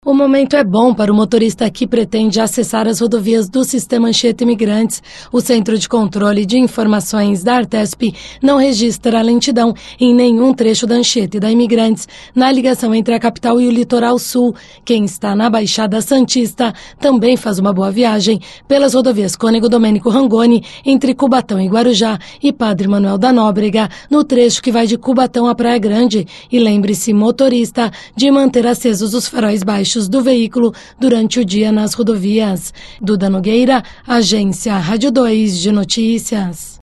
O momento é bom para o motorista que pretende acessar as rodovias do Sistema Anchieta Imigrantes. O Centro de Controle de Informações da Artesp não registra lentidão em nenhum trecho da Anchieta e da Imigrantes na ligação entre a capital e o litoral sul. Quem está na Baixada Santista também faz uma boa viagem pelas rodovias Cônego Domênico Rangoni, entre Cubatão e Guarujá, e Padre Manuel da Nóbrega, no trecho que vai de Cubatão à Praia Grande. E lembre-se, motorista, de manter acesos os faróis baixos do veículo durante o dia nas rodovias. Duda Nogueira, Agência Rádio 2 de Notícias.